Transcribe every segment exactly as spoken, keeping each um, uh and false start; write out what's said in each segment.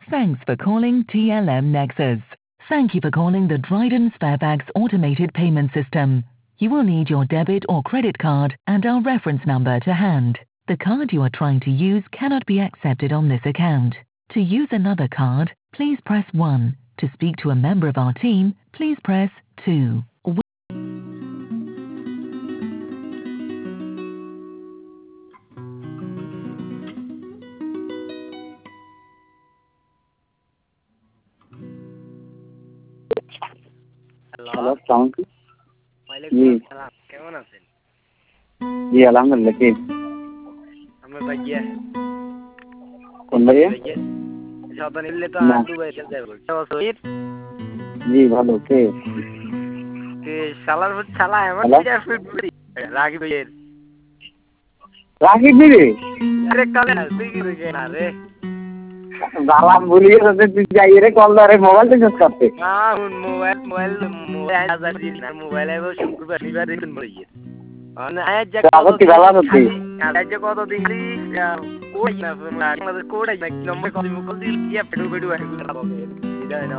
Thanks for calling T L M Nexus. Thank you for calling the Dryden Sparebags automated payment system. You will need your debit or credit card and our reference number to hand. The card you are trying to use cannot be accepted on this account. To use another card, please press one. To speak to a member of our team, please press two. Hello, আসসালামু আলাইকুম। ওয়ালাইকুম জি আসসালাম, কেমন আছেন? জি আলহামদুলিল্লাহ। কে? আমার ভাইয়া। কোন ভাইয়া? ভাইয়া যত নিলে তো না। আর দুবাই চলে যাবো। শহীদ জি ভালো। কে? তে শালার ভূত শালা এমন হ্যালো? বিরাট ফিট বডি রাগি ভাইয়ের। রাকিব দিদি? আরে কালে তুই কি রে না রে? বালাম ভুলিয়ে গেছে তুই যাই রে কল ধরে মোবাইল থেকে করতে। না হুন মোবাইল মোবাইল মোবাইল হাজার দিন না মোবাইল আইবো শুক্রবার শনিবার দিন বইয়ে। মানে আজ যে কত কি ভালো আছি। আজ যে কত দিলি ওই না আমাদের কোডাই না নম্বর কত মুকল দিল কি পেডু পেডু আইবো না হবে। এটা না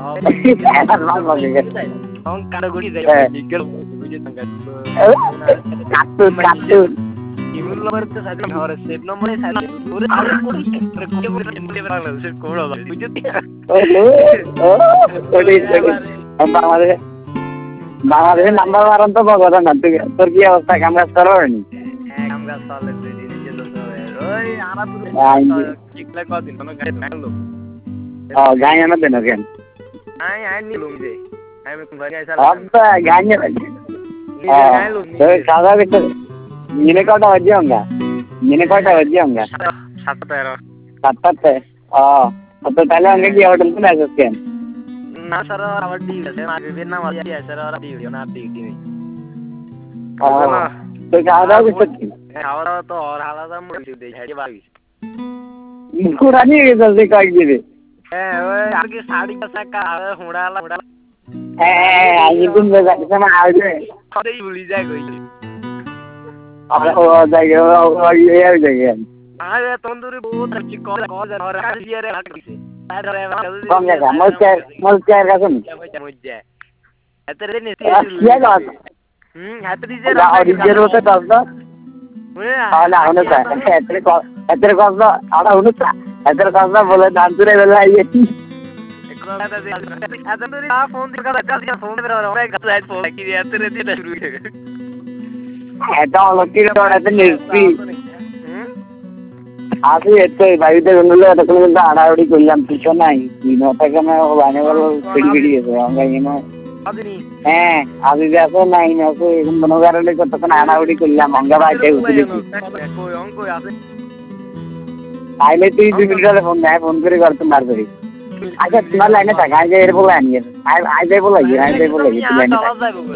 অং কারো গুড়ি যাই নিকল বুঝে থাকা। কাটুন কাটুন ইমুল নম্বর তো সাইড নম্বর সেভ নম্বরে সাইড ওরে আরে কোন করে কোটে বলে বলে বাংলা সে কোড় হবে বুঝতে ওলে ও ওলে বাংলাদেশ বাংলাদেশের নাম্বার মারান তো বগদা না তুই তোর কি অবস্থা কাম কাজ করবনি? হ্যাঁ কাম কাজ চলে দুই দিন গেল তো ওই আরা তো ঠিকলা কদিন কোন গাড়ি ভাঙলো ও গায় না দেন কেন? আই আই নিলুম যে আমি কোন ভাই আইসা আব্বা গায় না তো সাদা বিতে নিনে কটা বাজে হোগা নিনে কটা বাজে হোগা সাত তেরো সাতটাতে ও তো তাহলে আগে কি হোটেল पे मैसेज কেন না স্যার আমার ডিউটি আছে আগে না আমার ডিউটি আছে স্যার ডিউটি না ডিউটি নেই তো খাওয়া দাওয়া করতে কি খাওয়া দাওয়া তো আর আলাদা মুড়ি দেই হাড়ি বাড়ি পুরানি জলদি কয়েক দিবে হ্যাঁ ওই আগে শাড়ি কাঁচা কা হুড়ালা হুড়ালা হ্যাঁ আগে দিন যাচ্ছে সময় আসবে কতই ভুলি যায় কই আর ও জায়গা ও এই জায়গা আরে তন্দুরি বহুত আছে কল কল আর কাজিয়ে রে লাগছে আরে কম জায়গা মলকে মলকে কাছে নি মজ্জা এতরে নেতি কিয়া গাছ হুম হাতে দিছে না অরিজিনাল হতে কাজ না আলা হলো তা এতরে এতরে কাজ না আলা হলো তা এতরে কাজ না বলে ধান তুলে বেলা আইয়ে এতরে আ ফোন দিকা কাজ ফোন করে ওরা কাছে আই ফোন কি এতরে দিতে শুরু করে এটা হলো কি ওটাতে নিস্তি আসি এতে বাইরে গেলে এটা কিন্তু আড়াআড়ি করলাম কিছু নাই দিনটাকে না বানে বল পিড়ি পিড়ি গেছে আমরা এনে আদিনি হ্যাঁ আদি দেখো নাই না তো এখন মনে কারণে কতক্ষণ আড়াআড়ি করলাম অঙ্গা বাইতে উঠে কই অঙ্ক আছে আইলে তুই দুই মিনিট হলে ফোন দেয় ফোন করে করতে মার করি আচ্ছা তোমার লাইনে থাক আই যাই এর বলে আনিয়ে আই যাই বলে আই যাই বলে